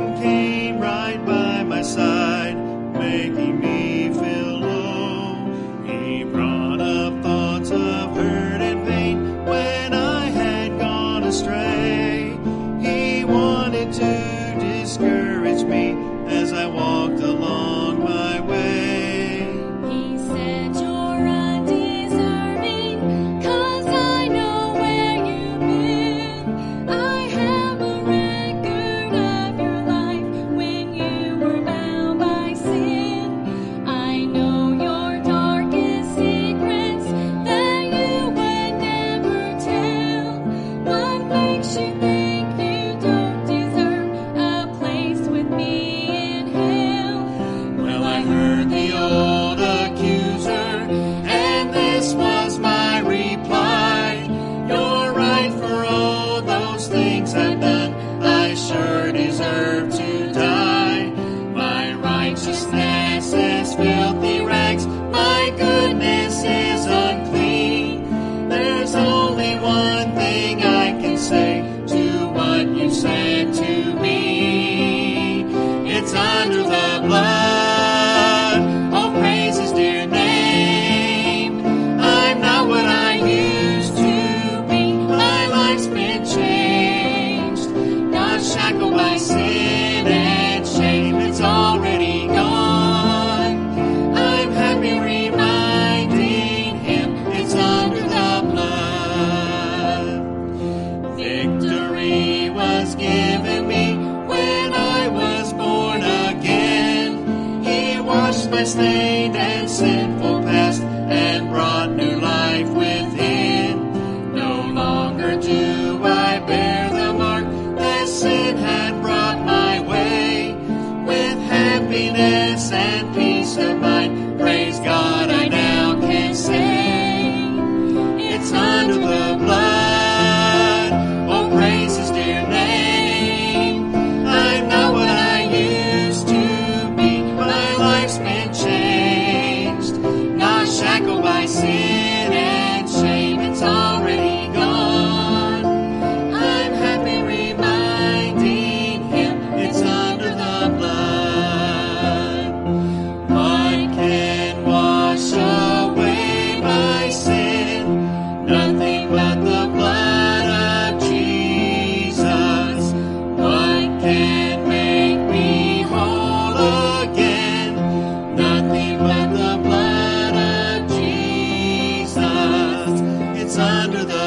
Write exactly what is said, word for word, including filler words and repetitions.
came right by my side, making me feel low. He brought up thoughts of hurt and pain when I had gone astray. He wanted to discourage me as I walked along my way. He said, "You're undeserving, 'cause I know where you've been. I have a record of your life when you were bound by sin. I know your darkest secrets that you would never tell. What makes you think you don't deserve a place with me in hell?" Well, I heard the old accuser, and this was my reply. You're right for all those things I've done. I sure deserve to die. My righteousness is filthy rags. My goodness is unclean. There's only one thing I can say to what you said to me. It's under the blood. Oh, praise his dear name. I'm not what I used to be. My life's been changed. Not shackled by sin and shame. It's already gone. I'm happy reminding him it's under the blood. Victory was given me when I was born again. He washed my stained and sinful past and brought new life within. No longer do I bear the mark that sin had brought my way. With happiness and peace of mind, praise God, I now can say, it's under the blood. Oh, praise his dear name. I'm not what I used to be. My life's been changed. Not shackled by sin and shame. It's already gone. I'm happy reminding him it's under the blood. What can wash away my sin? Nothing but the blood of Jesus. What can make me whole again? Nothing but the blood of Jesus. It's under the